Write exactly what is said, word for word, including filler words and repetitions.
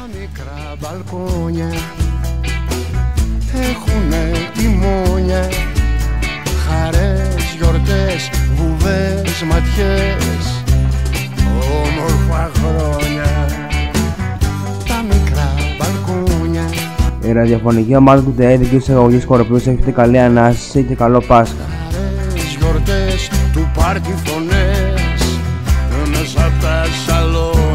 Τα μικρά μπαλκόνια έχουνε τιμόνια, χαρές, γιορτές, βουβές, ματιές, όμορφα χρόνια. Τα μικρά μπαλκόνια. Η ραδιοφωνική ομάδα του ΤΕΕ δικαιούς εισαγωγής Σκορπιούς, έχετε καλή Ανάσταση και καλό Πάσχα. Χαρές, γιορτές, του πάρτι φωνές, μέσα απ' τα σαλόνια.